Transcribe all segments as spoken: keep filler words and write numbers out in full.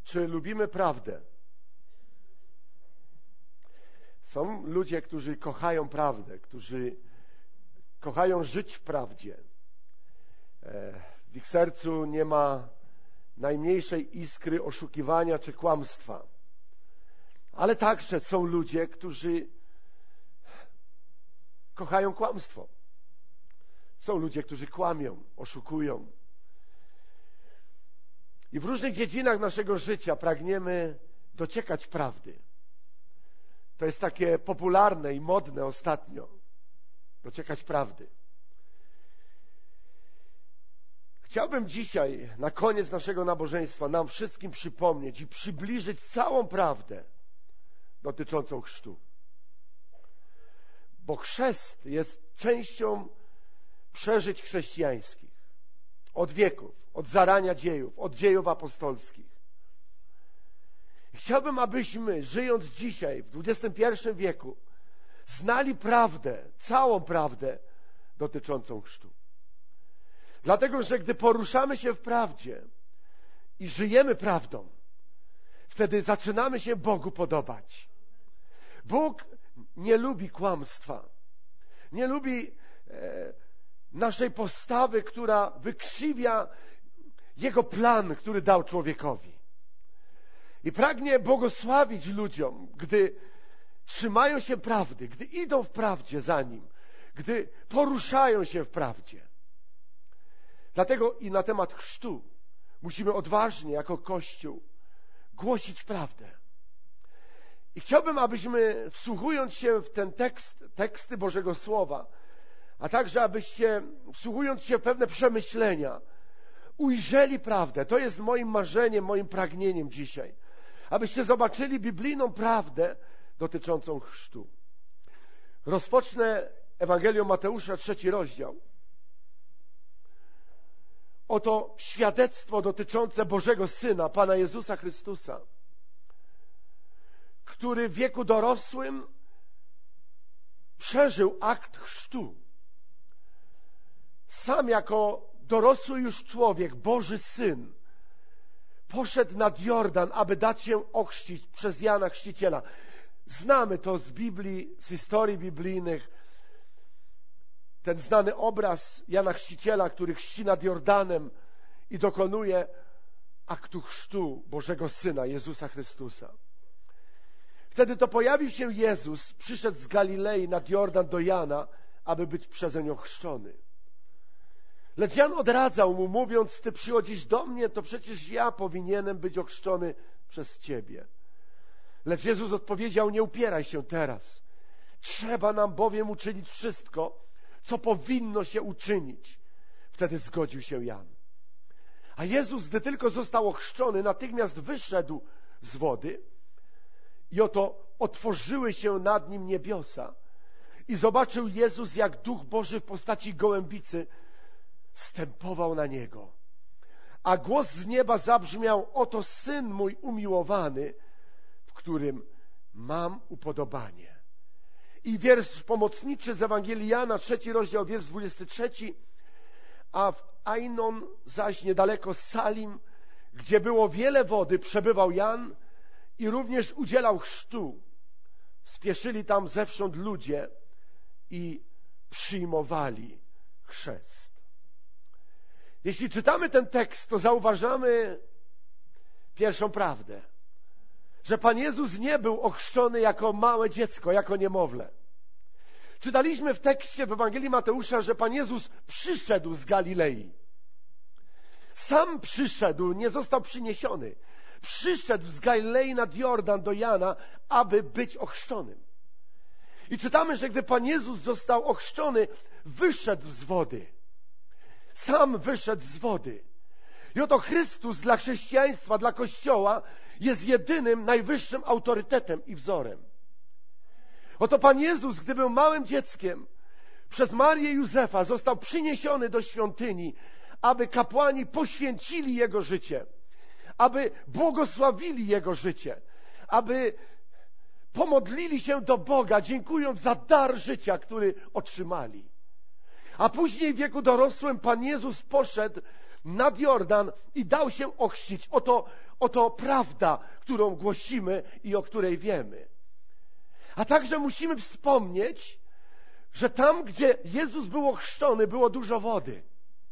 Czy lubimy prawdę? Są ludzie, którzy kochają prawdę, którzy kochają żyć w prawdzie. W ich sercu nie ma najmniejszej iskry oszukiwania czy kłamstwa. Ale także są ludzie, którzy kochają kłamstwo. Są ludzie, którzy kłamią, oszukują. I w różnych dziedzinach naszego życia pragniemy dociekać prawdy. To jest takie popularne i modne ostatnio. Dociekać prawdy. Chciałbym dzisiaj, na koniec naszego nabożeństwa, nam wszystkim przypomnieć i przybliżyć całą prawdę dotyczącą chrztu. Bo chrzest jest częścią przeżyć chrześcijańskich. Od wieków, od zarania dziejów, od dziejów apostolskich. Chciałbym, abyśmy, żyjąc dzisiaj, w dwudziestym pierwszym wieku, znali prawdę, całą prawdę dotyczącą chrztu. Dlatego, że gdy poruszamy się w prawdzie i żyjemy prawdą, wtedy zaczynamy się Bogu podobać. Bóg nie lubi kłamstwa. Nie lubi e, naszej postawy, która wykrzywia Jego plan, który dał człowiekowi. I pragnie błogosławić ludziom, gdy trzymają się prawdy, gdy idą w prawdzie za Nim, gdy poruszają się w prawdzie. Dlatego i na temat chrztu musimy odważnie jako Kościół głosić prawdę. I chciałbym, abyśmy, wsłuchując się w ten tekst, teksty Bożego Słowa, a także abyście, wsłuchując się w pewne przemyślenia, ujrzeli prawdę. To jest moim marzeniem, moim pragnieniem dzisiaj. Abyście zobaczyli biblijną prawdę dotyczącą chrztu. Rozpocznę Ewangelią Mateusza, trzeci rozdział. Oto świadectwo dotyczące Bożego Syna, Pana Jezusa Chrystusa, który w wieku dorosłym przeżył akt chrztu. Sam jako dorosły już człowiek, Boży Syn, poszedł nad Jordan, aby dać się ochrzcić przez Jana Chrzciciela. Znamy to z Biblii, z historii biblijnych. Ten znany obraz Jana Chrzciciela, który chrzci nad Jordanem i dokonuje aktu chrztu Bożego Syna, Jezusa Chrystusa. Wtedy to pojawił się Jezus, przyszedł z Galilei nad Jordan do Jana, aby być przezeń ochrzczony. Lecz Jan odradzał mu, mówiąc: Ty przychodzisz do mnie, to przecież ja powinienem być ochrzczony przez Ciebie. Lecz Jezus odpowiedział: Nie upieraj się teraz. Trzeba nam bowiem uczynić wszystko, co powinno się uczynić. Wtedy zgodził się Jan. A Jezus, gdy tylko został ochrzczony, natychmiast wyszedł z wody i oto otworzyły się nad nim niebiosa. I zobaczył Jezus, jak Duch Boży w postaci gołębicy stępował na Niego. A głos z nieba zabrzmiał: Oto Syn mój umiłowany, w którym mam upodobanie. I wiersz pomocniczy z Ewangelii Jana, trzeci rozdział, wiersz dwudziesty trzeci. A w Ainon zaś niedaleko Salim, gdzie było wiele wody, przebywał Jan i również udzielał chrztu. Spieszyli tam zewsząd ludzie i przyjmowali chrzest. Jeśli czytamy ten tekst, to zauważamy pierwszą prawdę, że Pan Jezus nie był ochrzczony jako małe dziecko, jako niemowlę. Czytaliśmy w tekście w Ewangelii Mateusza, że Pan Jezus przyszedł z Galilei. Sam przyszedł, nie został przyniesiony. Przyszedł z Galilei nad Jordan do Jana, aby być ochrzczonym. I czytamy, że gdy Pan Jezus został ochrzczony, wyszedł z wody. Sam wyszedł z wody. I oto Chrystus dla chrześcijaństwa, dla Kościoła jest jedynym, najwyższym autorytetem i wzorem. Oto Pan Jezus, gdy był małym dzieckiem, przez Marię i Józefa został przyniesiony do świątyni, aby kapłani poświęcili Jego życie, aby błogosławili Jego życie, aby pomodlili się do Boga, dziękując za dar życia, który otrzymali. A później w wieku dorosłym Pan Jezus poszedł nad Jordan i dał się ochrzcić. Oto, oto prawda, którą głosimy i o której wiemy. A także musimy wspomnieć, że tam, gdzie Jezus był ochrzczony, było dużo wody.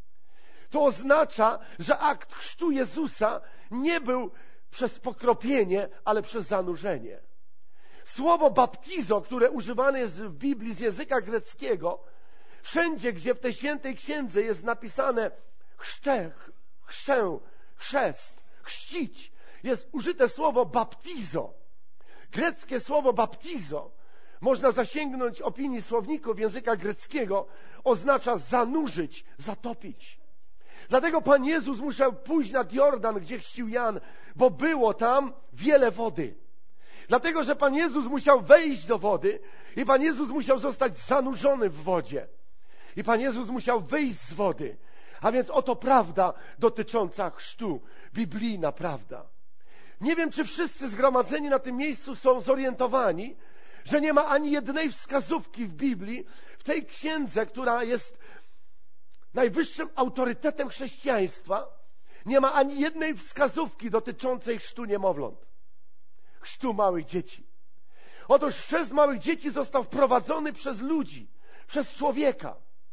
To oznacza, że akt chrztu Jezusa nie był przez pokropienie, ale przez zanurzenie. Słowo baptizo, które używane jest w Biblii z języka greckiego, wszędzie, gdzie w tej świętej księdze jest napisane chrzcze, chrzczę, chrzest, chrzcić, jest użyte słowo baptizo. Greckie słowo baptizo, można zasięgnąć opinii słowników języka greckiego, oznacza zanurzyć, zatopić. Dlatego Pan Jezus musiał pójść nad Jordan, gdzie chrzcił Jan, bo było tam wiele wody. Dlatego, że Pan Jezus musiał wejść do wody i Pan Jezus musiał zostać zanurzony w wodzie. I Pan Jezus musiał wyjść z wody. A więc oto prawda dotycząca chrztu. Biblijna prawda. Nie wiem, czy wszyscy zgromadzeni na tym miejscu są zorientowani, że nie ma ani jednej wskazówki w Biblii, w tej księdze, która jest najwyższym autorytetem chrześcijaństwa, nie ma ani jednej wskazówki dotyczącej chrztu niemowląt, chrztu małych dzieci. Otóż chrzest małych dzieci został wprowadzony przez ludzi, przez człowieka,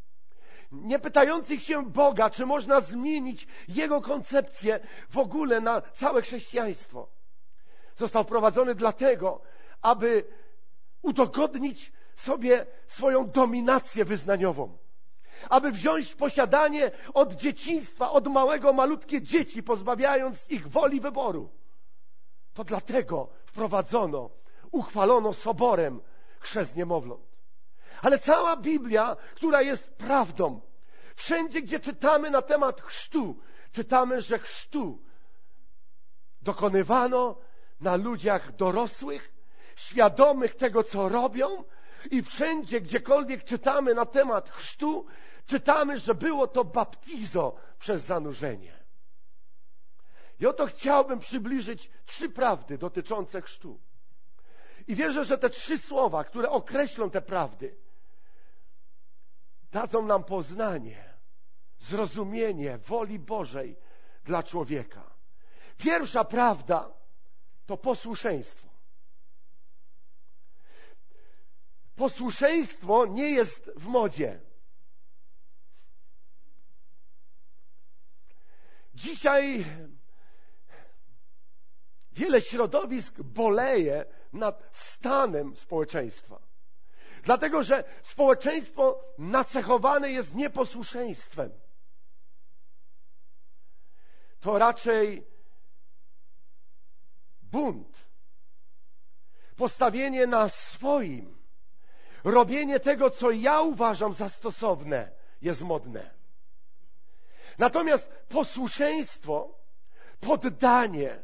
nie pytających się Boga, czy można zmienić Jego koncepcję w ogóle na całe chrześcijaństwo. Został wprowadzony dlatego, aby udogodnić sobie swoją dominację wyznaniową, aby wziąć w posiadanie od dzieciństwa, od małego, malutkie dzieci, pozbawiając ich woli wyboru. To dlatego wprowadzono, uchwalono soborem chrzest niemowląt. Ale cała Biblia, która jest prawdą, wszędzie, gdzie czytamy na temat chrztu, czytamy, że chrztu dokonywano na ludziach dorosłych, świadomych tego, co robią, i wszędzie, gdziekolwiek czytamy na temat chrztu, czytamy, że było to baptizo przez zanurzenie. I oto chciałbym przybliżyć trzy prawdy dotyczące chrztu. I wierzę, że te trzy słowa, które określą te prawdy, dadzą nam poznanie, zrozumienie woli Bożej dla człowieka. Pierwsza prawda to posłuszeństwo. Posłuszeństwo nie jest w modzie. Dzisiaj wiele środowisk boleje nad stanem społeczeństwa. Dlatego, że społeczeństwo nacechowane jest nieposłuszeństwem. To raczej bunt, postawienie na swoim, robienie tego, co ja uważam za stosowne, jest modne. Natomiast posłuszeństwo, poddanie,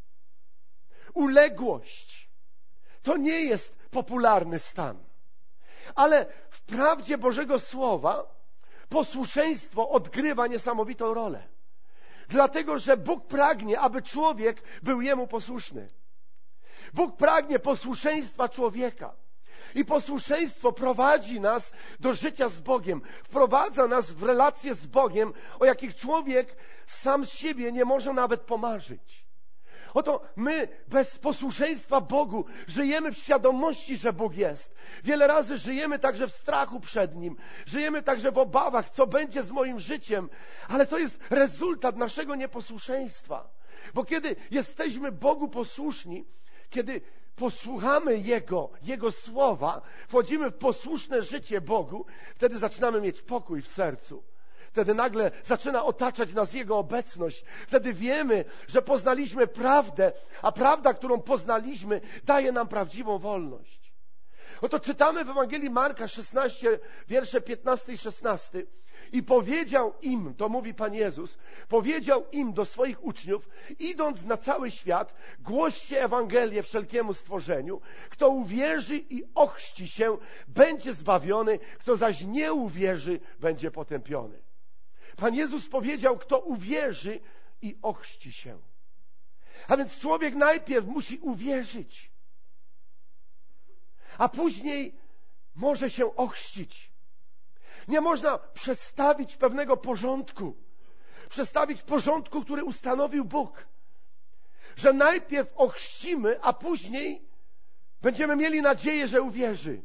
uległość to nie jest popularny stan. Ale w prawdzie Bożego Słowa posłuszeństwo odgrywa niesamowitą rolę. Dlatego, że Bóg pragnie, aby człowiek był Jemu posłuszny. Bóg pragnie posłuszeństwa człowieka. I posłuszeństwo prowadzi nas do życia z Bogiem. Wprowadza nas w relacje z Bogiem, o jakich człowiek sam z siebie nie może nawet pomarzyć. Oto my bez posłuszeństwa Bogu żyjemy w świadomości, że Bóg jest. Wiele razy żyjemy także w strachu przed Nim. Żyjemy także w obawach, co będzie z moim życiem. Ale to jest rezultat naszego nieposłuszeństwa. Bo kiedy jesteśmy Bogu posłuszni, kiedy posłuchamy Jego, Jego słowa, wchodzimy w posłuszne życie Bogu, wtedy zaczynamy mieć pokój w sercu. Wtedy nagle zaczyna otaczać nas Jego obecność. Wtedy wiemy, że poznaliśmy prawdę, a prawda, którą poznaliśmy, daje nam prawdziwą wolność. Oto czytamy w Ewangelii Marka szesnaście, wiersze piętnasty i szesnasty. I powiedział im, to mówi Pan Jezus, powiedział im do swoich uczniów, idąc na cały świat, głoście Ewangelię wszelkiemu stworzeniu. Kto uwierzy i ochrzci się, będzie zbawiony, kto zaś nie uwierzy, będzie potępiony. Pan Jezus powiedział, kto uwierzy i ochrzci się. A więc człowiek najpierw musi uwierzyć, a później może się ochrzcić. Nie można przestawić pewnego porządku, przestawić porządku, który ustanowił Bóg. Że najpierw ochrzcimy, a później będziemy mieli nadzieję, że uwierzy.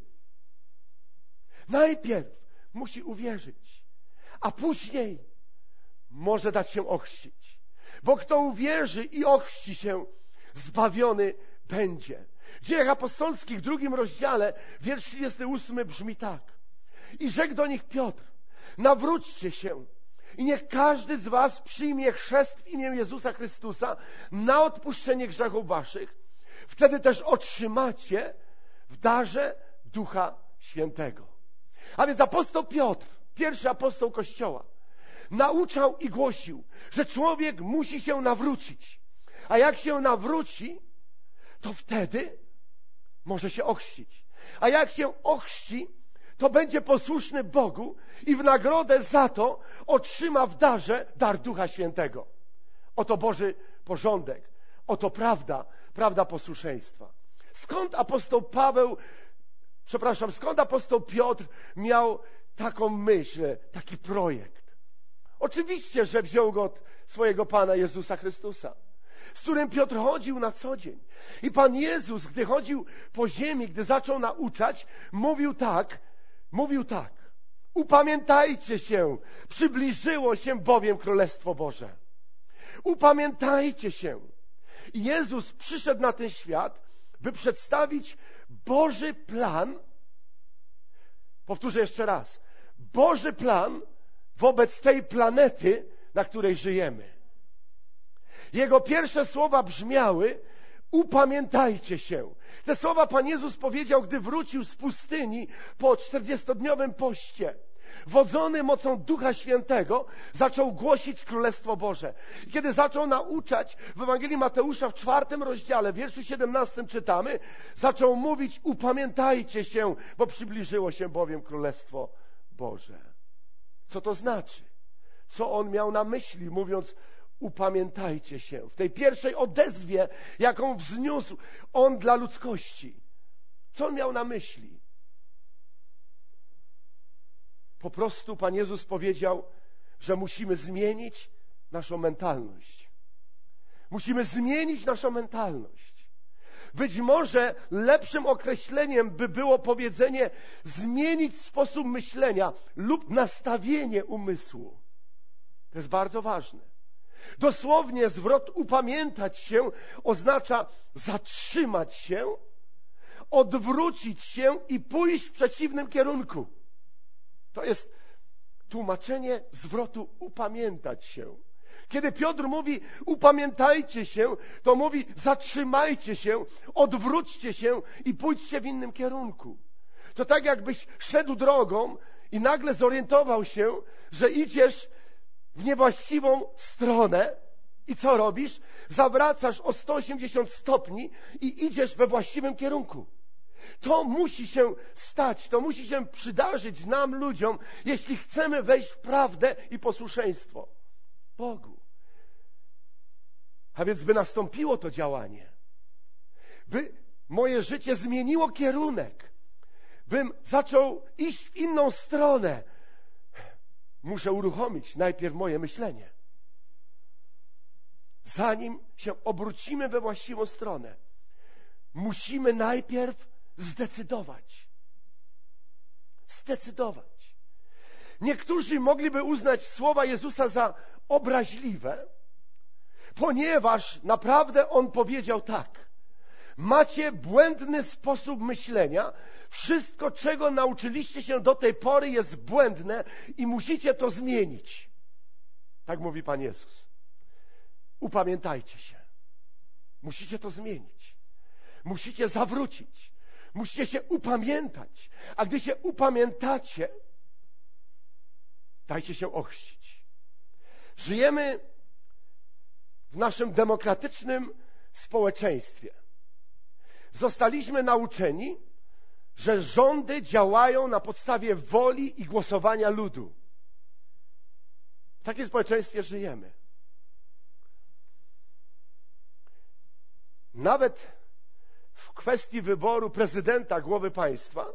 Najpierw musi uwierzyć, a później może dać się ochrzcić. Bo kto uwierzy i ochrzci się, zbawiony będzie. W Dziejach Apostolskich w drugim rozdziale, wiersz trzydziesty ósmy brzmi tak. I rzekł do nich Piotr, nawróćcie się i niech każdy z was przyjmie chrzest w imię Jezusa Chrystusa na odpuszczenie grzechów waszych. Wtedy też otrzymacie w darze Ducha Świętego. A więc apostoł Piotr, pierwszy apostoł Kościoła, nauczał i głosił, że człowiek musi się nawrócić. A jak się nawróci, to wtedy może się ochrzcić. A jak się ochrzci, to będzie posłuszny Bogu i w nagrodę za to otrzyma w darze dar Ducha Świętego. Oto Boży porządek, oto prawda, prawda posłuszeństwa. Skąd apostoł Paweł, przepraszam, skąd apostoł Piotr miał taką myśl, taki projekt? Oczywiście, że wziął go od swojego Pana Jezusa Chrystusa, z którym Piotr chodził na co dzień. I Pan Jezus, gdy chodził po ziemi, gdy zaczął nauczać, mówił tak, mówił tak. Upamiętajcie się, przybliżyło się bowiem Królestwo Boże. Upamiętajcie się. I Jezus przyszedł na ten świat, by przedstawić Boży plan. Powtórzę jeszcze raz. Boży plan wobec tej planety, na której żyjemy. Jego pierwsze słowa brzmiały: upamiętajcie się. Te słowa Pan Jezus powiedział, gdy wrócił z pustyni po czterdziestodniowym poście. Wodzony mocą Ducha Świętego zaczął głosić Królestwo Boże. I kiedy zaczął nauczać, w Ewangelii Mateusza w czwartym rozdziale, w wierszu siedemnastym czytamy, zaczął mówić: upamiętajcie się, bo przybliżyło się bowiem Królestwo Boże. Co to znaczy? Co on miał na myśli, mówiąc upamiętajcie się? W tej pierwszej odezwie, jaką wzniósł on dla ludzkości. Co on miał na myśli? Po prostu Pan Jezus powiedział, że musimy zmienić naszą mentalność. Musimy zmienić naszą mentalność. Być może lepszym określeniem by było powiedzenie zmienić sposób myślenia lub nastawienie umysłu. To jest bardzo ważne. Dosłownie zwrot upamiętać się oznacza zatrzymać się, odwrócić się i pójść w przeciwnym kierunku. To jest tłumaczenie zwrotu upamiętać się. Kiedy Piotr mówi upamiętajcie się, to mówi zatrzymajcie się, odwróćcie się i pójdźcie w innym kierunku. To tak jakbyś szedł drogą i nagle zorientował się, że idziesz w niewłaściwą stronę i co robisz? Zawracasz o sto osiemdziesiąt stopni i idziesz we właściwym kierunku. To musi się stać, to musi się przydarzyć nam, ludziom, jeśli chcemy wejść w prawdę i posłuszeństwo Bogu. A więc by nastąpiło to działanie, by moje życie zmieniło kierunek, bym zaczął iść w inną stronę, muszę uruchomić najpierw moje myślenie. Zanim się obrócimy we właściwą stronę, musimy najpierw zdecydować. Zdecydować. Niektórzy mogliby uznać słowa Jezusa za obraźliwe, ponieważ naprawdę On powiedział tak: macie błędny sposób myślenia, wszystko, czego nauczyliście się do tej pory, jest błędne i musicie to zmienić. Tak mówi Pan Jezus. Upamiętajcie się. Musicie to zmienić. Musicie zawrócić. Musicie się upamiętać. A gdy się upamiętacie, dajcie się ochrzcić. Żyjemy w naszym demokratycznym społeczeństwie. Zostaliśmy nauczeni, że rządy działają na podstawie woli i głosowania ludu. W takim społeczeństwie żyjemy. Nawet w kwestii wyboru prezydenta, głowy państwa,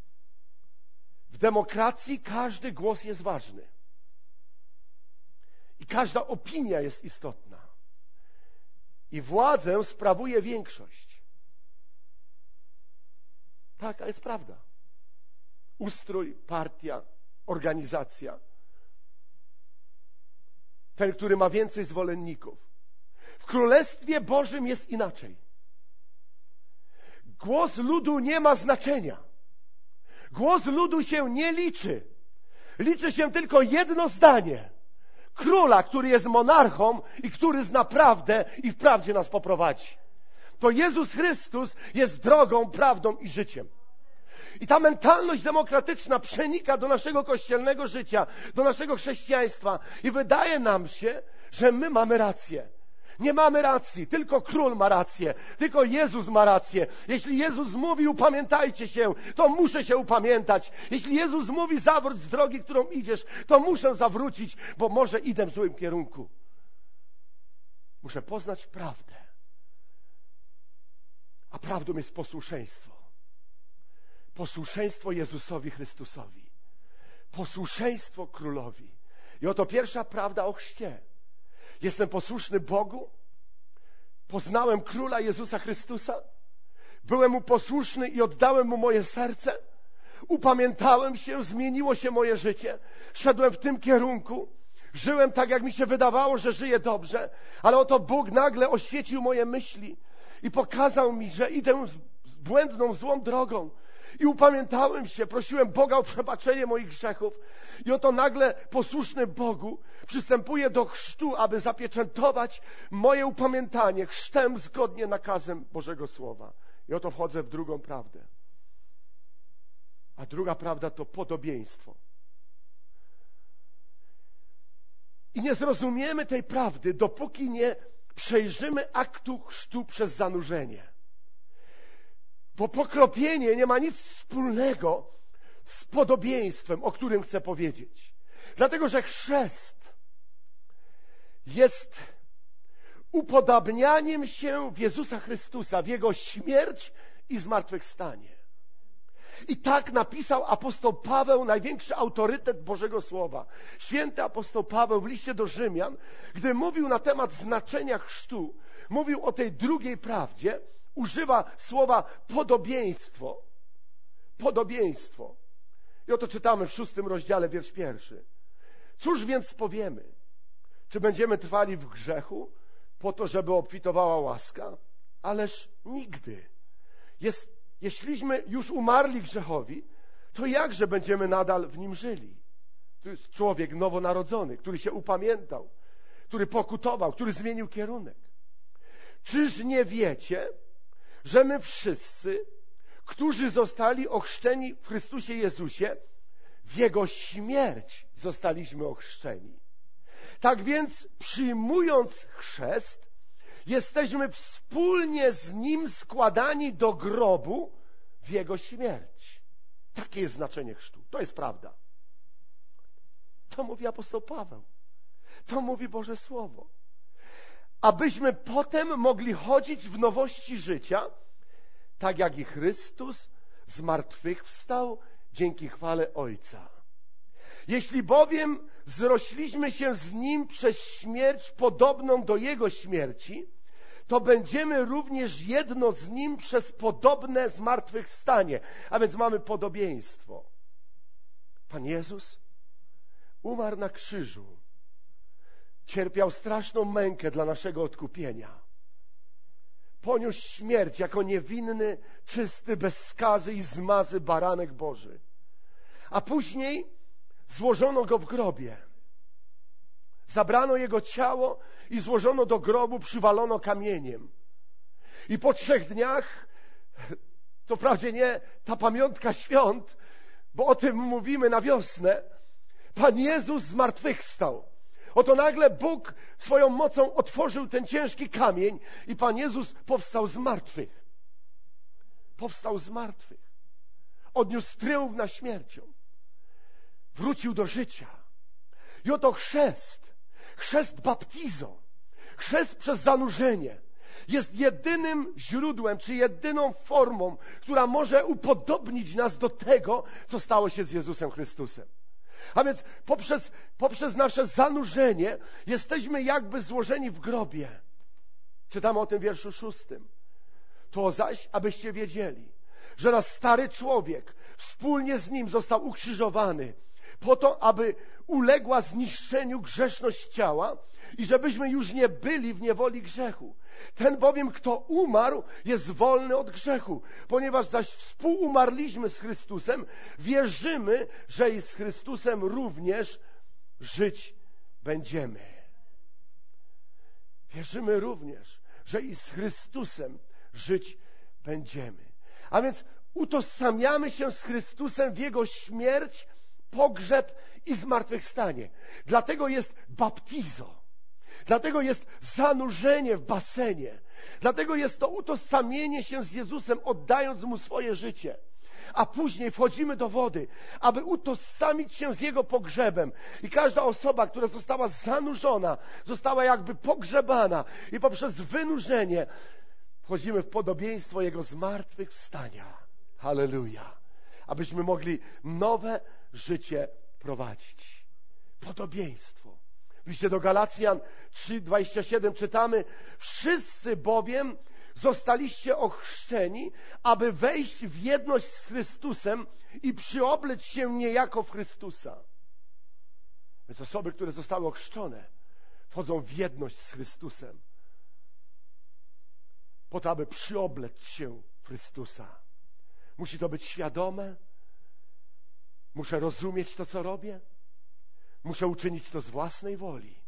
w demokracji każdy głos jest ważny. I każda opinia jest istotna. I władzę sprawuje większość. Taka jest prawda. Ustrój, partia, organizacja. Ten, który ma więcej zwolenników. W Królestwie Bożym jest inaczej. Głos ludu nie ma znaczenia. Głos ludu się nie liczy. Liczy się tylko jedno zdanie. Króla, który jest monarchą i który zna prawdę i w prawdzie nas poprowadzi. To Jezus Chrystus jest drogą, prawdą i życiem. I ta mentalność demokratyczna przenika do naszego kościelnego życia, do naszego chrześcijaństwa i wydaje nam się, że my mamy rację. Nie mamy racji, tylko Król ma rację, tylko Jezus ma rację. Jeśli Jezus mówi, upamiętajcie się, to muszę się upamiętać. Jeśli Jezus mówi, zawróć z drogi, którą idziesz, to muszę zawrócić, bo może idę w złym kierunku. Muszę poznać prawdę. A prawdą jest posłuszeństwo. Posłuszeństwo Jezusowi Chrystusowi. Posłuszeństwo Królowi. I oto pierwsza prawda o chrzcie. Jestem posłuszny Bogu. Poznałem Króla Jezusa Chrystusa. Byłem Mu posłuszny i oddałem Mu moje serce. Upamiętałem się, zmieniło się moje życie. Szedłem w tym kierunku. Żyłem tak, jak mi się wydawało, że żyję dobrze. Ale oto Bóg nagle oświecił moje myśli i pokazał mi, że idę z błędną, złą drogą. I upamiętałem się, prosiłem Boga o przebaczenie moich grzechów. I oto nagle posłuszny Bogu przystępuję do chrztu, aby zapieczętować moje upamiętanie chrztem zgodnie nakazem Bożego Słowa. I oto wchodzę w drugą prawdę. A druga prawda to podobieństwo. I nie zrozumiemy tej prawdy, dopóki nie przejrzymy aktu chrztu przez zanurzenie. Bo pokropienie nie ma nic wspólnego z podobieństwem, o którym chcę powiedzieć. Dlatego, że chrzest jest upodabnianiem się w Jezusa Chrystusa, w Jego śmierć i zmartwychwstanie. I tak napisał apostoł Paweł, największy autorytet Bożego Słowa. Święty apostoł Paweł w liście do Rzymian, gdy mówił na temat znaczenia chrztu, mówił o tej drugiej prawdzie, używa słowa podobieństwo. Podobieństwo. I oto czytamy w szóstym rozdziale, wiersz pierwszy. Cóż więc powiemy? Czy będziemy trwali w grzechu po to, żeby obfitowała łaska? Ależ nigdy. Jest, jeśliśmy już umarli grzechowi, to jakże będziemy nadal w nim żyli? To jest człowiek nowonarodzony, który się upamiętał, który pokutował, który zmienił kierunek. Czyż nie wiecie, że my wszyscy, którzy zostali ochrzczeni w Chrystusie Jezusie, w Jego śmierć zostaliśmy ochrzczeni. Tak więc, przyjmując chrzest, jesteśmy wspólnie z Nim składani do grobu w Jego śmierć. Takie jest znaczenie chrztu. To jest prawda. To mówi apostoł Paweł. To mówi Boże Słowo. Abyśmy potem mogli chodzić w nowości życia, tak jak i Chrystus zmartwychwstał dzięki chwale Ojca. Jeśli bowiem zrośliśmy się z Nim przez śmierć podobną do Jego śmierci, to będziemy również jedno z Nim przez podobne zmartwychwstanie. A więc mamy podobieństwo. Pan Jezus umarł na krzyżu. Cierpiał straszną mękę dla naszego odkupienia. Poniósł śmierć jako niewinny, czysty, bez skazy i zmazy baranek Boży. A później złożono Go w grobie. Zabrano Jego ciało i złożono do grobu, przywalono kamieniem. I po trzech dniach, to wprawdzie nie ta pamiątka świąt, bo o tym mówimy na wiosnę, Pan Jezus zmartwychwstał. Oto nagle Bóg swoją mocą otworzył ten ciężki kamień i Pan Jezus powstał z martwych. Powstał z martwych. Odniósł tryumf nad śmiercią. Wrócił do życia. I oto chrzest, chrzest baptizo, chrzest przez zanurzenie jest jedynym źródłem, czy jedyną formą, która może upodobnić nas do tego, co stało się z Jezusem Chrystusem. A więc poprzez, poprzez nasze zanurzenie jesteśmy jakby złożeni w grobie. Czytamy o tym w wierszu szóstym. To zaś, abyście wiedzieli, że nasz stary człowiek wspólnie z nim został ukrzyżowany po to, aby uległa zniszczeniu grzeszność ciała i żebyśmy już nie byli w niewoli grzechu. Ten bowiem, kto umarł, jest wolny od grzechu. Ponieważ zaś współumarliśmy z Chrystusem, wierzymy, że i z Chrystusem również żyć będziemy. Wierzymy również, że i z Chrystusem żyć będziemy. A więc utożsamiamy się z Chrystusem w Jego śmierć, pogrzeb i zmartwychwstanie. Dlatego jest baptizo. Dlatego jest zanurzenie w basenie. Dlatego jest to utożsamienie się z Jezusem, oddając Mu swoje życie. A później wchodzimy do wody, aby utożsamić się z Jego pogrzebem. I każda osoba, która została zanurzona, została jakby pogrzebana. I poprzez wynurzenie wchodzimy w podobieństwo Jego zmartwychwstania. Halleluja. Abyśmy mogli nowe życie prowadzić. Podobieństwo. W liście do Galacjan trzy, dwadzieścia siedem czytamy: wszyscy bowiem zostaliście ochrzczeni, aby wejść w jedność z Chrystusem i przyoblec się niejako w Chrystusa. Więc osoby, które zostały ochrzczone, wchodzą w jedność z Chrystusem po to, aby przyoblec się w Chrystusa. Musi to być świadome. Muszę rozumieć to, co robię. Muszę uczynić to z własnej woli.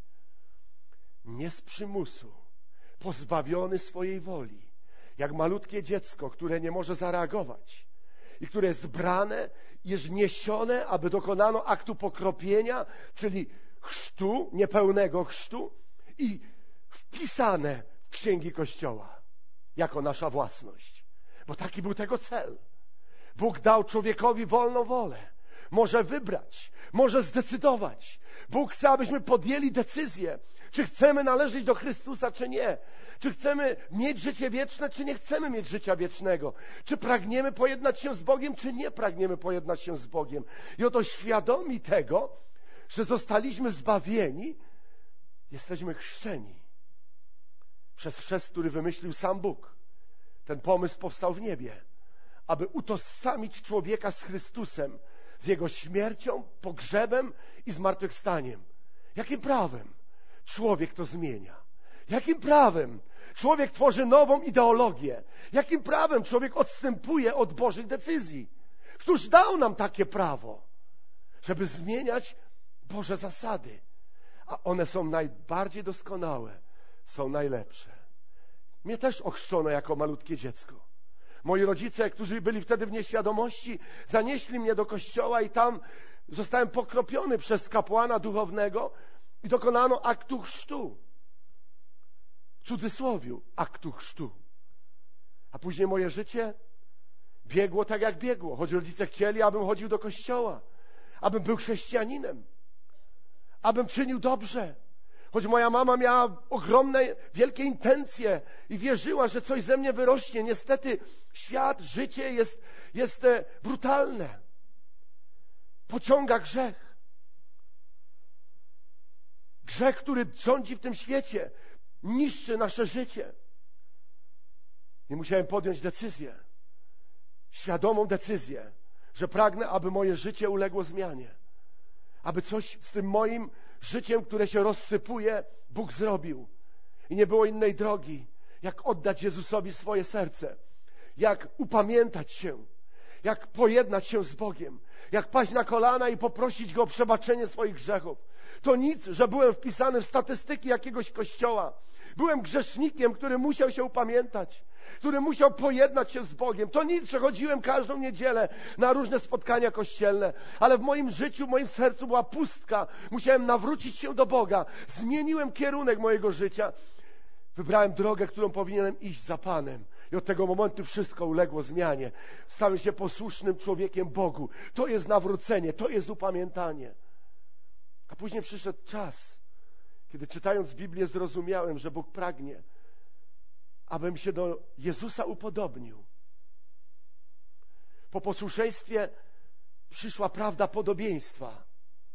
Nie z przymusu. Pozbawiony swojej woli. Jak malutkie dziecko, które nie może zareagować i które jest brane, jest niesione, aby dokonano aktu pokropienia, czyli chrztu, niepełnego chrztu, i wpisane w księgi Kościoła jako nasza własność. Bo taki był tego cel. Bóg dał człowiekowi wolną wolę. Może wybrać, może zdecydować. Bóg chce, abyśmy podjęli decyzję, czy chcemy należeć do Chrystusa, czy nie. Czy chcemy mieć życie wieczne, czy nie chcemy mieć życia wiecznego. Czy pragniemy pojednać się z Bogiem, czy nie pragniemy pojednać się z Bogiem. I oto świadomi tego, że zostaliśmy zbawieni, jesteśmy chrzczeni. Przez chrzest, który wymyślił sam Bóg. Ten pomysł powstał w niebie, aby utożsamić człowieka z Chrystusem, z Jego śmiercią, pogrzebem i zmartwychwstaniem. Jakim prawem człowiek to zmienia? Jakim prawem człowiek tworzy nową ideologię? Jakim prawem człowiek odstępuje od Bożych decyzji? Któż dał nam takie prawo, żeby zmieniać Boże zasady? A one są najbardziej doskonałe, są najlepsze. Mnie też ochrzczono jako malutkie dziecko. Moi rodzice, którzy byli wtedy w nieświadomości, zanieśli mnie do kościoła i tam zostałem pokropiony przez kapłana duchownego i dokonano aktu chrztu. W cudzysłowiu aktu chrztu. A później moje życie biegło tak, jak biegło. Choć rodzice chcieli, abym chodził do kościoła, abym był chrześcijaninem, abym czynił dobrze. Choć moja mama miała ogromne, wielkie intencje i wierzyła, że coś ze mnie wyrośnie. Niestety świat, życie jest, jest brutalne. Pociąga grzech. Grzech, który rządzi w tym świecie, niszczy nasze życie. I musiałem podjąć decyzję, świadomą decyzję, że pragnę, aby moje życie uległo zmianie. Aby coś z tym moim życiem, które się rozsypuje, Bóg zrobił. I nie było innej drogi, jak oddać Jezusowi swoje serce, jak upamiętać się, jak pojednać się z Bogiem, jak paść na kolana i poprosić Go o przebaczenie swoich grzechów. To nic, że byłem wpisany w statystyki jakiegoś kościoła. Byłem grzesznikiem, który musiał się upamiętać, który musiał pojednać się z Bogiem. To nic, że chodziłem każdą niedzielę na różne spotkania kościelne, ale w moim życiu, w moim sercu była pustka. Musiałem nawrócić się do Boga. Zmieniłem kierunek mojego życia. Wybrałem drogę, którą powinienem iść za Panem. I od tego momentu wszystko uległo zmianie. Stałem się posłusznym człowiekiem Bogu. To jest nawrócenie, to jest upamiętanie. A później przyszedł czas, kiedy czytając Biblię zrozumiałem, że Bóg pragnie, abym się do Jezusa upodobnił. Po posłuszeństwie przyszła prawda podobieństwa.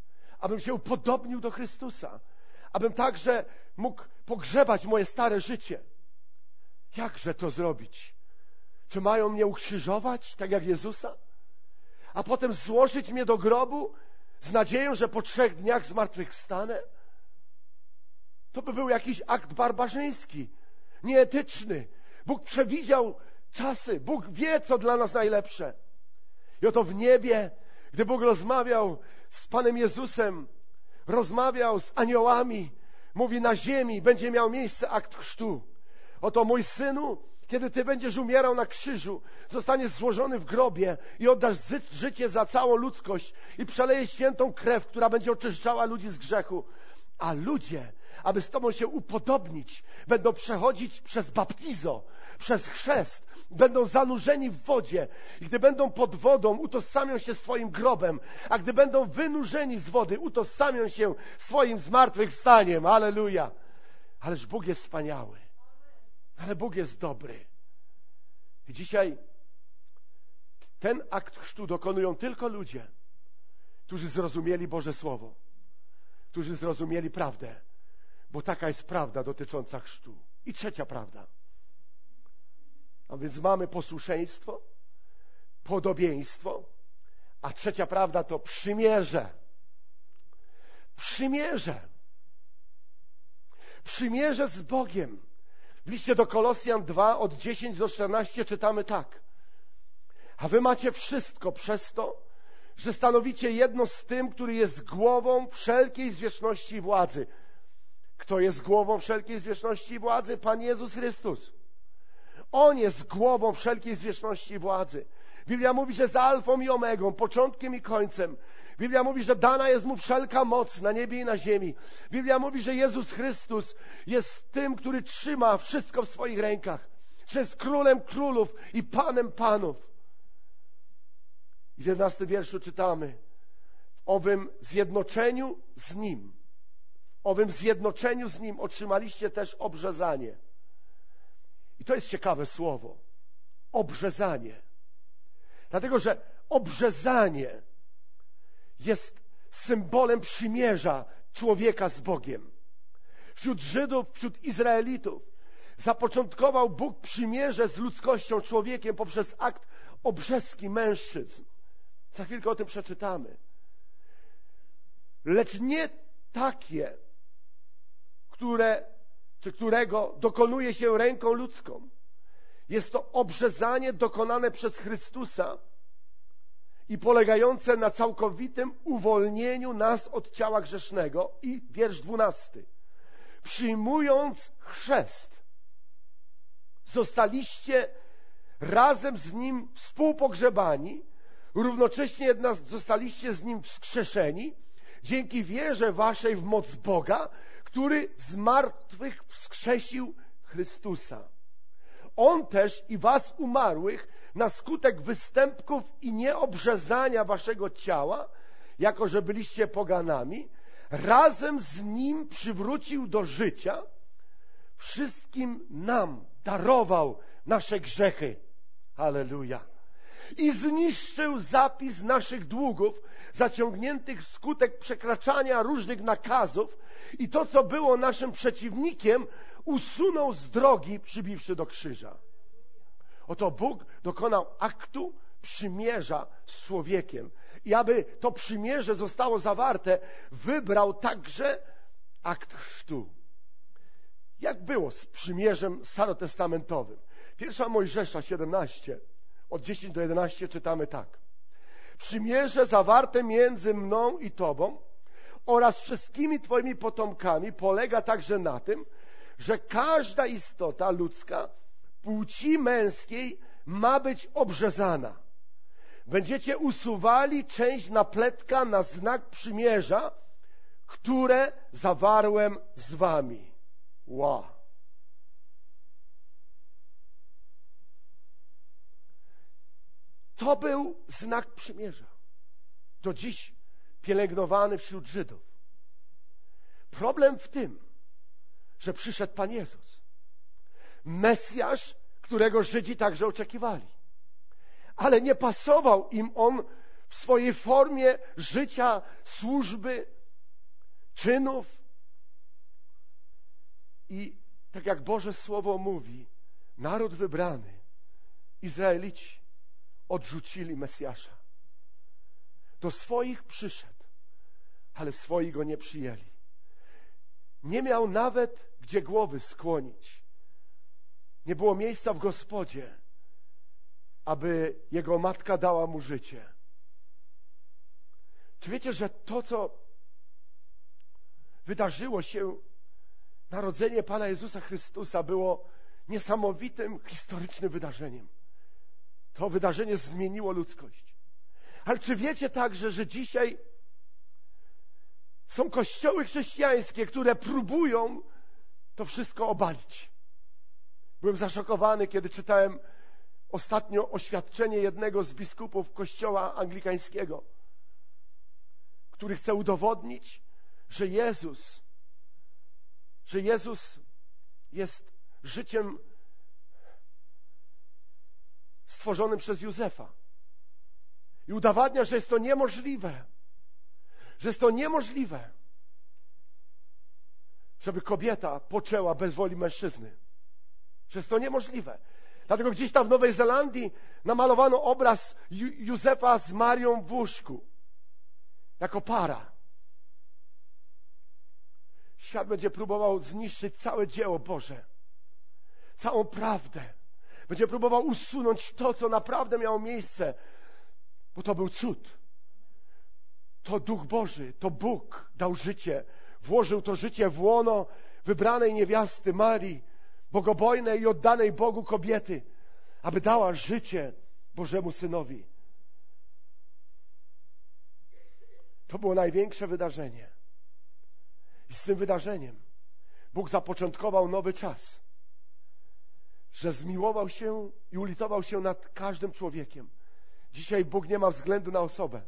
abym się upodobnił do Chrystusa, abym także mógł pogrzebać moje stare życie. Jakże to zrobić? Czy mają mnie ukrzyżować, tak jak Jezusa? A potem złożyć mnie do grobu z nadzieją, że po trzech dniach zmartwychwstanę? To by był jakiś akt barbarzyński, nieetyczny. Bóg przewidział czasy. Bóg wie, co dla nas najlepsze. I oto w niebie, gdy Bóg rozmawiał z Panem Jezusem, rozmawiał z aniołami, mówi, na ziemi będzie miał miejsce akt chrztu. Oto, mój synu, kiedy Ty będziesz umierał na krzyżu, zostaniesz złożony w grobie i oddasz życie za całą ludzkość i przelejesz świętą krew, która będzie oczyszczała ludzi z grzechu. A ludzie, aby z Tobą się upodobnić, będą przechodzić przez baptizo, przez chrzest, będą zanurzeni w wodzie i gdy będą pod wodą, utożsamią się z Twoim grobem, a gdy będą wynurzeni z wody, utożsamią się z Twoim zmartwychwstaniem. Alleluja! Ależ Bóg jest wspaniały. Ale Bóg jest dobry. I dzisiaj ten akt chrztu dokonują tylko ludzie, którzy zrozumieli Boże Słowo, którzy zrozumieli prawdę, bo taka jest prawda dotycząca chrztu. I trzecia prawda. A więc mamy posłuszeństwo, podobieństwo, a trzecia prawda to przymierze. Przymierze. Przymierze z Bogiem. W liście do Kolosjan dwa, od dziesięć do czternastu czytamy tak. A wy macie wszystko przez to, że stanowicie jedno z tym, który jest głową wszelkiej zwierzchności i władzy. Kto jest głową wszelkiej zwierzchności i władzy? Pan Jezus Chrystus. On jest głową wszelkiej zwierzchności i władzy. Biblia mówi, że jest alfą i omegą, początkiem i końcem. Biblia mówi, że dana jest Mu wszelka moc na niebie i na ziemi. Biblia mówi, że Jezus Chrystus jest tym, który trzyma wszystko w swoich rękach. Że jest królem królów i panem panów. I w jedenastym wierszu czytamy: w owym zjednoczeniu z Nim, w owym zjednoczeniu z Nim otrzymaliście też obrzezanie. I to jest ciekawe słowo. Obrzezanie. Dlatego, że obrzezanie jest symbolem przymierza człowieka z Bogiem. Wśród Żydów, wśród Izraelitów zapoczątkował Bóg przymierze z ludzkością, człowiekiem poprzez akt obrzeski mężczyzn. Za chwilkę o tym przeczytamy. Lecz nie takie, które, czy którego dokonuje się ręką ludzką. Jest to obrzezanie dokonane przez Chrystusa i polegające na całkowitym uwolnieniu nas od ciała grzesznego. I wiersz dwunasty. Przyjmując chrzest, zostaliście razem z Nim współpogrzebani, równocześnie jednak zostaliście z Nim wskrzeszeni dzięki wierze waszej w moc Boga, który z martwych wskrzesił Chrystusa. On też i was umarłych na skutek występków i nieobrzezania waszego ciała, jako że byliście poganami, razem z Nim przywrócił do życia, wszystkim nam darował nasze grzechy. Halleluja. I zniszczył zapis naszych długów, zaciągniętych wskutek przekraczania różnych nakazów, i to, co było naszym przeciwnikiem, usunął z drogi, przybiwszy do krzyża. Oto Bóg dokonał aktu przymierza z człowiekiem. I aby to przymierze zostało zawarte, wybrał także akt chrztu. Jak było z przymierzem starotestamentowym? Pierwsza Mojżesza siedemnaście, od dziesięć do jedenastu czytamy tak. Przymierze zawarte między mną i Tobą oraz wszystkimi Twoimi potomkami polega także na tym, że każda istota ludzka płci męskiej ma być obrzezana. Będziecie usuwali część napletka na znak przymierza, które zawarłem z wami. Wow. To był znak przymierza. Do dziś pielęgnowany wśród Żydów. Problem w tym, że przyszedł Pan Jezus. Mesjasz, którego Żydzi także oczekiwali. Ale nie pasował im On w swojej formie życia, służby, czynów. I tak jak Boże Słowo mówi, naród wybrany, Izraelici, odrzucili Mesjasza. Do swoich przyszedł, ale swoi go nie przyjęli. Nie miał nawet gdzie głowy skłonić. Nie było miejsca w gospodzie, aby jego matka dała mu życie. Czy wiecie, że to, co wydarzyło się, narodzenie Pana Jezusa Chrystusa, było niesamowitym, historycznym wydarzeniem. To wydarzenie zmieniło ludzkość. Ale czy wiecie także, że dzisiaj są kościoły chrześcijańskie, które próbują to wszystko obalić? Byłem zaszokowany, kiedy czytałem ostatnio oświadczenie jednego z biskupów kościoła anglikańskiego, który chce udowodnić, że Jezus, że Jezus jest życiem stworzonym przez Józefa. I udowadnia, że jest to niemożliwe. Że jest to niemożliwe, żeby kobieta poczęła bez woli mężczyzny. Że jest to niemożliwe. Dlatego gdzieś tam w Nowej Zelandii namalowano obraz Ju- Józefa z Marią w łóżku. Jako para. Świat będzie próbował zniszczyć całe dzieło Boże. Całą prawdę. Będzie próbował usunąć to, co naprawdę miało miejsce. Bo to był cud. To Duch Boży, to Bóg dał życie. Włożył to życie w łono wybranej niewiasty Marii, bogobojnej i oddanej Bogu kobiety, aby dała życie Bożemu Synowi. To było największe wydarzenie. I z tym wydarzeniem Bóg zapoczątkował nowy czas. Że zmiłował się i ulitował się nad każdym człowiekiem. Dzisiaj Bóg nie ma względu na osobę.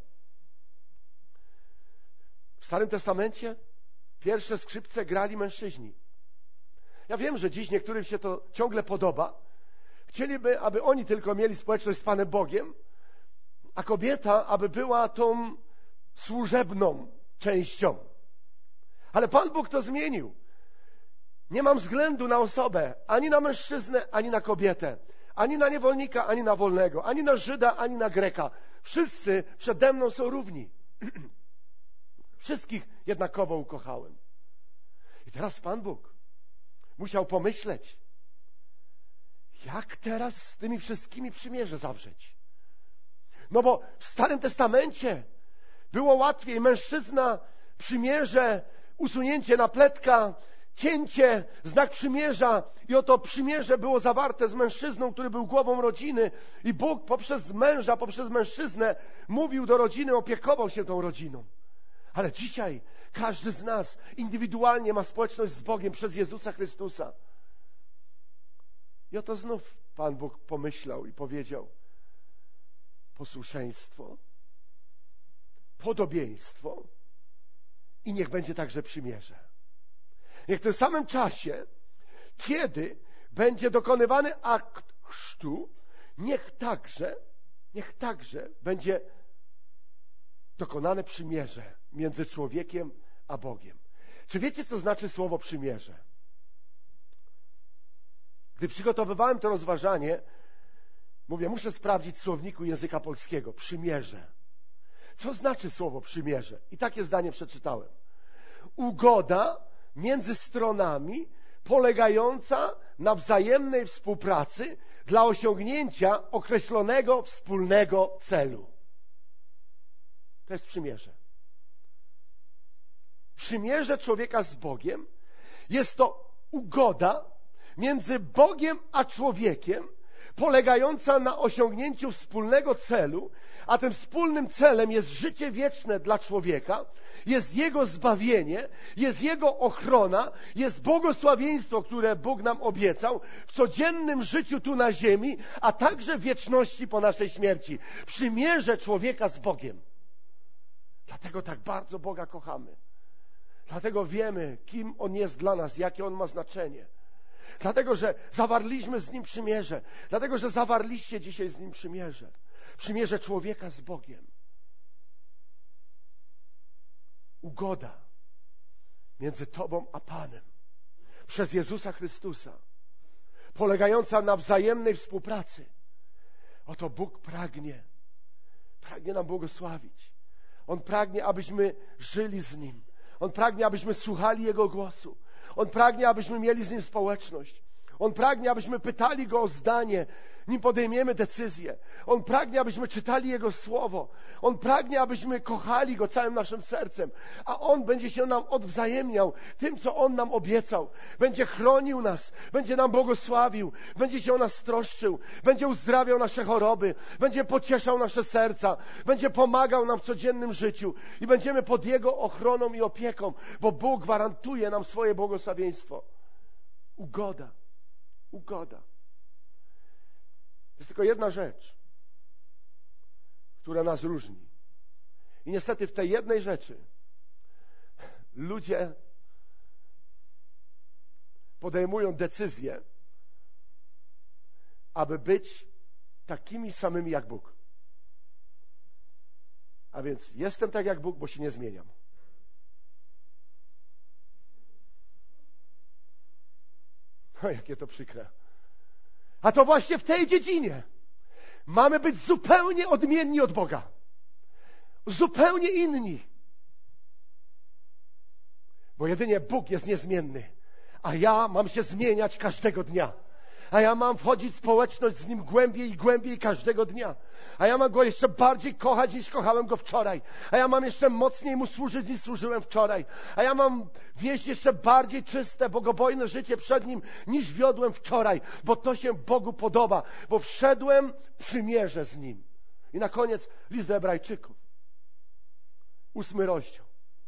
W Starym Testamencie pierwsze skrzypce grali mężczyźni. Ja wiem, że dziś niektórym się to ciągle podoba. Chcieliby, aby oni tylko mieli społeczność z Panem Bogiem, a kobieta, aby była tą służebną częścią. Ale Pan Bóg to zmienił. Nie mam względu na osobę, ani na mężczyznę, ani na kobietę, ani na niewolnika, ani na wolnego, ani na Żyda, ani na Greka. Wszyscy przede mną są równi. Wszystkich jednakowo ukochałem. I teraz Pan Bóg musiał pomyśleć, jak teraz z tymi wszystkimi przymierze zawrzeć. No bo w Starym Testamencie było łatwiej. Mężczyzna, przymierze, usunięcie napletka, cięcie, znak przymierza. I oto przymierze było zawarte z mężczyzną, który był głową rodziny. I Bóg poprzez męża, poprzez mężczyznę mówił do rodziny, opiekował się tą rodziną. Ale dzisiaj każdy z nas indywidualnie ma społeczność z Bogiem przez Jezusa Chrystusa. I oto znów Pan Bóg pomyślał i powiedział: posłuszeństwo, podobieństwo i niech będzie także przymierze. Niech w tym samym czasie, kiedy będzie dokonywany akt chrztu, niech także, niech także będzie dokonane przymierze między człowiekiem a Bogiem. Czy wiecie, co znaczy słowo przymierze? Gdy przygotowywałem to rozważanie, mówię, muszę sprawdzić w słowniku języka polskiego. Przymierze. Co znaczy słowo przymierze? I takie zdanie przeczytałem. Ugoda między stronami polegająca na wzajemnej współpracy dla osiągnięcia określonego wspólnego celu. To jest przymierze. Przymierze człowieka z Bogiem jest to ugoda między Bogiem a człowiekiem, polegająca na osiągnięciu wspólnego celu, a tym wspólnym celem jest życie wieczne dla człowieka, jest Jego zbawienie, jest Jego ochrona, jest błogosławieństwo, które Bóg nam obiecał w codziennym życiu tu na ziemi, a także w wieczności po naszej śmierci. Przymierze człowieka z Bogiem. Dlatego tak bardzo Boga kochamy. Dlatego wiemy, kim On jest dla nas, jakie On ma znaczenie. Dlatego, że zawarliśmy z Nim przymierze. Dlatego, że zawarliście dzisiaj z Nim przymierze. Przymierze człowieka z Bogiem. Ugoda między Tobą a Panem przez Jezusa Chrystusa, polegająca na wzajemnej współpracy. Oto Bóg pragnie, pragnie nam błogosławić. On pragnie, abyśmy żyli z Nim. On pragnie, abyśmy słuchali Jego głosu. On pragnie, abyśmy mieli z Nim społeczność. On pragnie, abyśmy pytali Go o zdanie, nim podejmiemy decyzję. On pragnie, abyśmy czytali Jego Słowo. On pragnie, abyśmy kochali Go całym naszym sercem. A On będzie się nam odwzajemniał tym, co On nam obiecał. Będzie chronił nas, będzie nam błogosławił, będzie się o nas troszczył, będzie uzdrawiał nasze choroby, będzie pocieszał nasze serca, będzie pomagał nam w codziennym życiu i będziemy pod Jego ochroną i opieką, bo Bóg gwarantuje nam swoje błogosławieństwo. Ugoda. Ugoda. Jest tylko jedna rzecz, która nas różni. I niestety w tej jednej rzeczy ludzie podejmują decyzję, aby być takimi samymi jak Bóg. A więc jestem tak jak Bóg, bo się nie zmieniam. O, jakie to przykre. A to właśnie w tej dziedzinie mamy być zupełnie odmienni od Boga. Zupełnie inni. Bo jedynie Bóg jest niezmienny, a ja mam się zmieniać każdego dnia. A ja mam wchodzić w społeczność z Nim głębiej i głębiej każdego dnia. A ja mam Go jeszcze bardziej kochać, niż kochałem Go wczoraj. A ja mam jeszcze mocniej Mu służyć, niż służyłem wczoraj. A ja mam wieść jeszcze bardziej czyste, bogobojne życie przed Nim, niż wiodłem wczoraj. Bo to się Bogu podoba. Bo wszedłem w przymierze z Nim. I na koniec list do Hebrajczyków. Ósmy rozdział.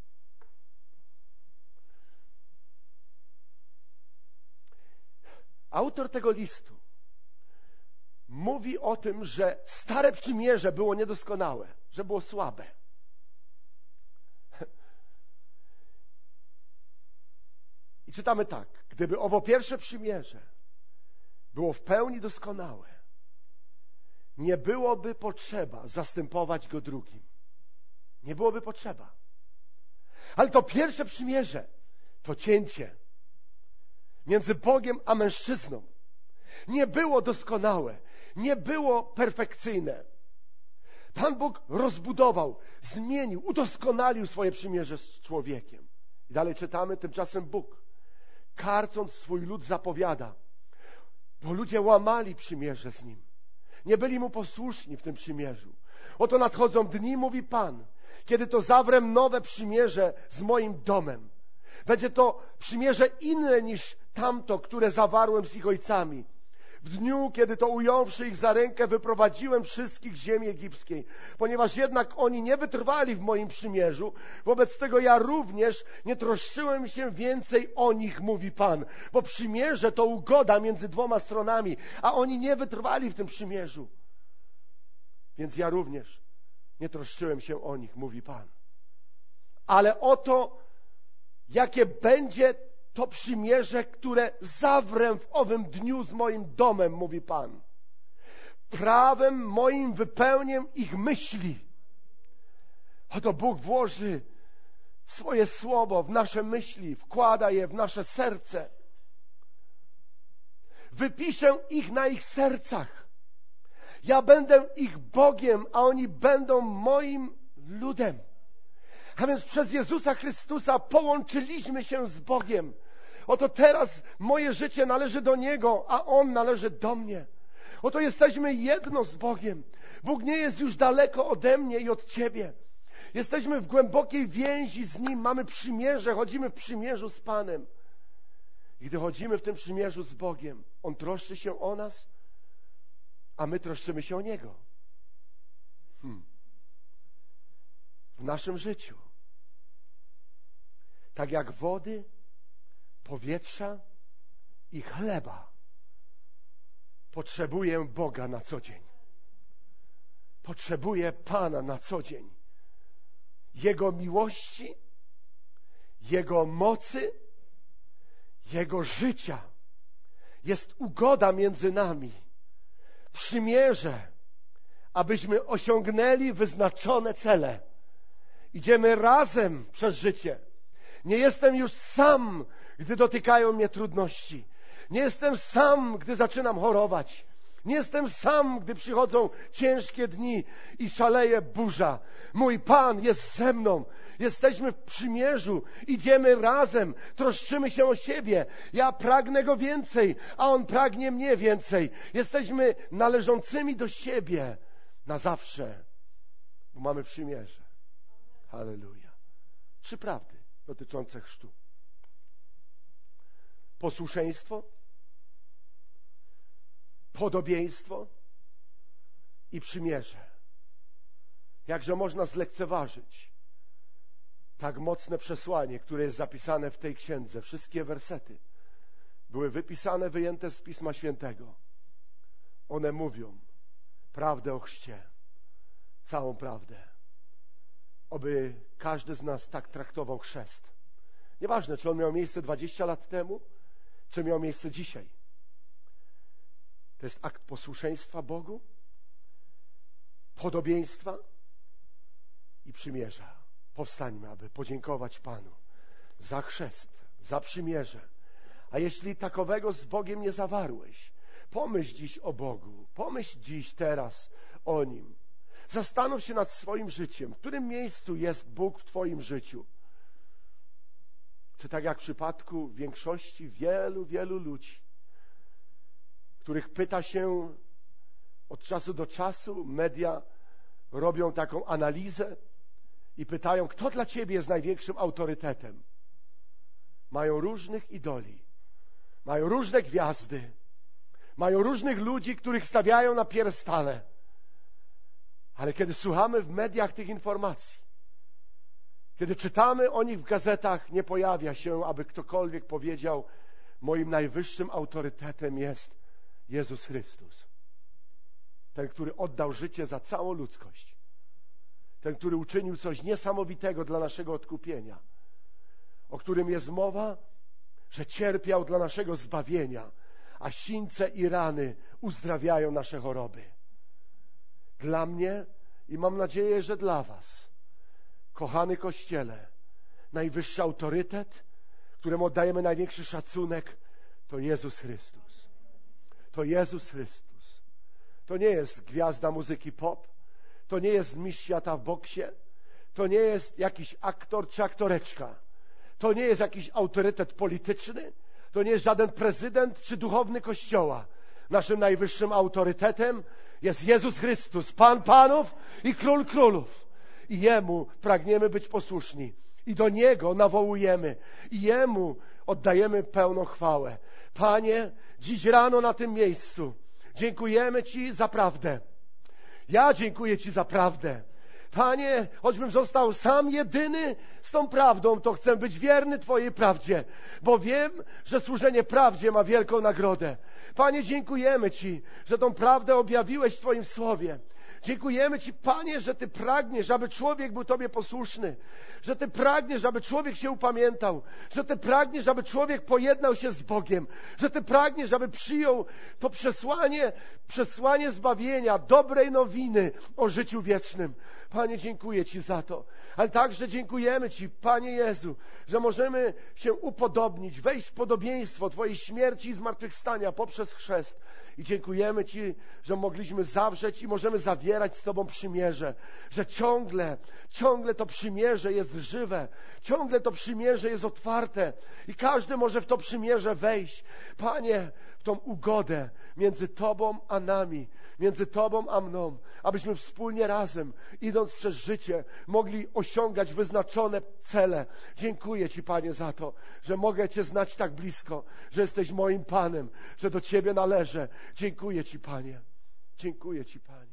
Autor tego listu mówi o tym, że stare przymierze było niedoskonałe, że było słabe. I czytamy tak: gdyby owo pierwsze przymierze było w pełni doskonałe, nie byłoby potrzeba zastępować go drugim. Nie byłoby potrzeba. Ale to pierwsze przymierze to cięcie między Bogiem a mężczyzną nie było doskonałe, nie było perfekcyjne. Pan Bóg rozbudował, zmienił, udoskonalił swoje przymierze z człowiekiem. I dalej czytamy: tymczasem Bóg, karcąc swój lud, zapowiada, bo ludzie łamali przymierze z Nim. Nie byli Mu posłuszni w tym przymierzu. Oto nadchodzą dni, mówi Pan, kiedy to zawrę nowe przymierze z moim domem. Będzie to przymierze inne niż tamto, które zawarłem z ich ojcami. W dniu, kiedy to ująwszy ich za rękę, wyprowadziłem wszystkich z ziemi egipskiej. Ponieważ jednak oni nie wytrwali w moim przymierzu, wobec tego ja również nie troszczyłem się więcej o nich, mówi Pan. Bo przymierze to ugoda między dwoma stronami, a oni nie wytrwali w tym przymierzu. Więc ja również nie troszczyłem się o nich, mówi Pan. Ale oto jakie będzie to przymierze, które zawrę w owym dniu z moim domem, mówi Pan. Prawem moim wypełnię ich myśli. Oto Bóg włoży swoje słowo w nasze myśli, wkłada je w nasze serce. Wypiszę ich na ich sercach. Ja będę ich Bogiem, a oni będą moim ludem. A więc przez Jezusa Chrystusa połączyliśmy się z Bogiem. Oto teraz moje życie należy do Niego, a On należy do mnie. Oto jesteśmy jedno z Bogiem. Bóg nie jest już daleko ode mnie i od Ciebie. Jesteśmy w głębokiej więzi z Nim, mamy przymierze, chodzimy w przymierzu z Panem. I gdy chodzimy w tym przymierzu z Bogiem, On troszczy się o nas, a my troszczymy się o Niego. Hmm. W naszym życiu, tak jak wody, powietrza i chleba, potrzebuję Boga na co dzień. Potrzebuję Pana na co dzień. Jego miłości, Jego mocy, Jego życia. Jest ugoda między nami. Przymierze, abyśmy osiągnęli wyznaczone cele. Idziemy razem przez życie. Nie jestem już sam, gdy dotykają mnie trudności. Nie jestem sam, gdy zaczynam chorować. Nie jestem sam, gdy przychodzą ciężkie dni i szaleje burza. Mój Pan jest ze mną. Jesteśmy w przymierzu. Idziemy razem. Troszczymy się o siebie. Ja pragnę Go więcej, a On pragnie mnie więcej. Jesteśmy należącymi do siebie na zawsze, bo mamy przymierze. Halleluja. Trzy prawdy dotyczące chrztu. Posłuszeństwo, podobieństwo i przymierze. Jakże można zlekceważyć tak mocne przesłanie, które jest zapisane w tej księdze. Wszystkie wersety były wypisane, wyjęte z Pisma Świętego. One mówią prawdę o chrzcie, całą prawdę. Oby każdy z nas tak traktował chrzest. Nieważne, czy on miał miejsce dwadzieścia lat temu, czy miał miejsce dzisiaj. To jest akt posłuszeństwa Bogu, podobieństwa i przymierza. Powstańmy, aby podziękować Panu za chrzest, za przymierze. A jeśli takowego z Bogiem nie zawarłeś, pomyśl dziś o Bogu, pomyśl dziś, teraz o Nim. Zastanów się nad swoim życiem. W którym miejscu jest Bóg w twoim życiu? Czy tak jak w przypadku większości wielu, wielu ludzi, których pyta się od czasu do czasu, media robią taką analizę i pytają, kto dla ciebie jest największym autorytetem? Mają różnych idoli, mają różne gwiazdy, mają różnych ludzi, których stawiają na piedestale. Ale kiedy słuchamy w mediach tych informacji, kiedy czytamy o nich w gazetach, nie pojawia się, aby ktokolwiek powiedział, moim najwyższym autorytetem jest Jezus Chrystus. Ten, który oddał życie za całą ludzkość. Ten, który uczynił coś niesamowitego dla naszego odkupienia. O którym jest mowa, że cierpiał dla naszego zbawienia, a sińce i rany uzdrawiają nasze choroby. Dla mnie i mam nadzieję, że dla was, kochany Kościele, najwyższy autorytet, któremu oddajemy największy szacunek, to Jezus Chrystus. To Jezus Chrystus. To nie jest gwiazda muzyki pop, to nie jest mistrz świata w boksie, to nie jest jakiś aktor czy aktoreczka, to nie jest jakiś autorytet polityczny, to nie jest żaden prezydent czy duchowny Kościoła. Naszym najwyższym autorytetem jest Jezus Chrystus, Pan Panów i Król Królów. I Jemu pragniemy być posłuszni. I do Niego nawołujemy. I Jemu oddajemy pełną chwałę. Panie, dziś rano na tym miejscu dziękujemy Ci za prawdę. Ja dziękuję Ci za prawdę. Panie, choćbym został sam jedyny z tą prawdą, to chcę być wierny Twojej prawdzie, bo wiem, że służenie prawdzie ma wielką nagrodę. Panie, dziękujemy Ci, że tą prawdę objawiłeś w Twoim słowie. Dziękujemy Ci, Panie, że Ty pragniesz, aby człowiek był Tobie posłuszny, że Ty pragniesz, aby człowiek się upamiętał, że Ty pragniesz, aby człowiek pojednał się z Bogiem, że Ty pragniesz, aby przyjął to przesłanie, przesłanie zbawienia, dobrej nowiny o życiu wiecznym. Panie, dziękuję Ci za to, ale także dziękujemy Ci, Panie Jezu, że możemy się upodobnić, wejść w podobieństwo Twojej śmierci i zmartwychwstania poprzez chrzest. I dziękujemy Ci, że mogliśmy zawrzeć i możemy zawierać z Tobą przymierze, że ciągle, ciągle to przymierze jest żywe, ciągle to przymierze jest otwarte i każdy może w to przymierze wejść. Panie, w tą ugodę między Tobą a nami, między Tobą a mną, abyśmy wspólnie razem, idąc przez życie, mogli osiągać wyznaczone cele. Dziękuję Ci, Panie, za to, że mogę Cię znać tak blisko, że jesteś moim Panem, że do Ciebie należę. Dziękuję Ci, Panie. Dziękuję Ci, Panie.